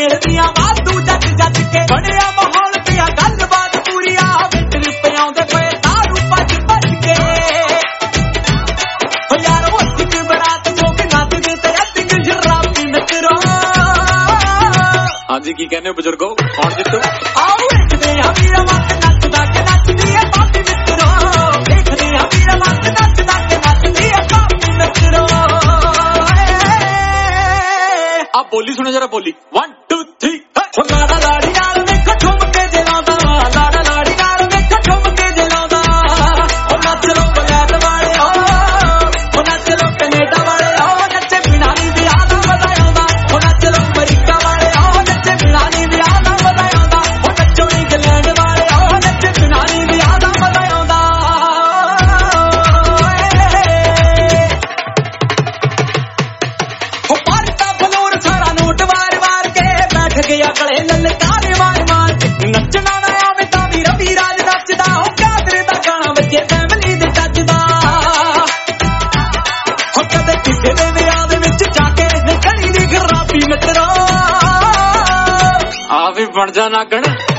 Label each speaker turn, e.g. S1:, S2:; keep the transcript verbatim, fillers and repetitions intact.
S1: ਮੇਲ ਦੀਆਂ ਵਾਧੂ ਜੱਜ ਜੱਜ ਕੇ ਬਣਿਆ ਮਾਹੌਲ ਪਿਆ ਗੱਲਬਾਤ ਪੂਰੀ ਆ ਵਿੱਚ ਵੀ ਪਿਆਉਂਦੇ ਪਏ ਦਾਰੂ ਭੱਜ ਭੱਜ ਕੇ ਹੋ ਯਾਰ ਉੱਠ ਕੇ ਬਰਾਤ ਲੋਕ ਨੱਚਦੇ ਤੇ ਅੱਧੀ ਕਿ ਸ਼ਰਾਬੀ ਮਿੱਤਰੋ
S2: ਹਾਂਜੀ ਕੀ ਕਹਿੰਦੇ ਹੋ ਬਜ਼ੁਰਗੋ ਕੌਣ ਜਿੱਤੂ
S1: ਆਓ ਵੇਖਦੇ ਆ ਵੀਰਾ ਮੱਤ ਨੱਚਦਾ ਕਿ ਨੱਚਦੀ ਹੈ ਬਾਪੀ ਮਿੱਤਰੋ ਵੇਖਦੇ ਆ ਵੀਰਾ ਮੱਤ ਨੱਚਦਾ ਕਿ ਨੱਚਦੀ ਹੈ ਬਾਪੀ ਮਿੱਤਰੋ
S2: ਆ ਬੋਲੀ ਸੁਣੋ ਜਰਾ ਬੋਲੀ one two three
S1: ਹੋ ਲਾੜਾ ਲਾੜੀ ਨਾਲ ਵੇਖੋ ਠੁੰਮ ਕੇ ਜਲਾਉਂਦਾ ਲਾੜਾ ਲਾੜੀ ਨਾਲ ਵੇਖੋ ਠੁੰਮ ਕੇ ਜਲਾਉਂਦਾ ਉਹ ਨੱਚ ਲੋ ਬਗੈਰ ਵਾਲੇ ਉਹ ਨੱਚ ਲੋ ਕੈਨੇਡਾ ਵਾਲੇ ਉਹ ਨੱਚੇ ਬਿਨਾਂ ਨੀ ਵਿਆਹ ਦਾ ਵਧਾਉਂਦਾ ਉਹ ਨੱਚ ਲੋ ਅਮਰੀਕਾ ਵਾਲੇ ਉਹ ਨੱਚੇ ਬਿਨਾਂ ਨੀ ਵਿਆਹ ਦਾ ਵਧਾਉਂਦਾ ਉਹ ਨੱਚੋ ਇੰਗਲੈਂਡ ਵਾਲੇ ਉਹ ਨੱਚੇ ਬਿਨਾਂ ਨੀ ਵਿਆਹ ਦਾ ਵਧਾਉਂਦਾ ਉਹ ਪਰਦਾ ਫਲੋਰ ਸਾਰਾ ਨੋਟ ਵਾਰ ਵਾਰ ਕੇ ਬੈਠ ਗਿਆ ਗਲੇ ਲਲਕਾਰੇ ਮਾਰ ਮਾਰ ਕੇ ਨੱਚਣਾ ਨਾ ਆਵੇ ਤਾਂ ਵੀ ਰਵੀ ਰਾਜ ਨੱਚਦਾ ਉਹ ਕਾਦਰ ਦਾ ਗਾਣਾ ਵੱਜੇ ਫੈਮਿਲੀ ਦੇ ਟੱਚਦਾ ਹੋ ਕਦੇ ਕਿਸੇ ਦੇ ਵਿਆਹ ਦੇ ਵਿੱਚ ਜਾ ਕੇ ਨਿਕਲੀ ਦੀ ਖਰਾਬੀ ਮਿੱਤਰੋ
S2: ਆ ਵੀ ਬਣ ਜਾ ਨਾਗਣ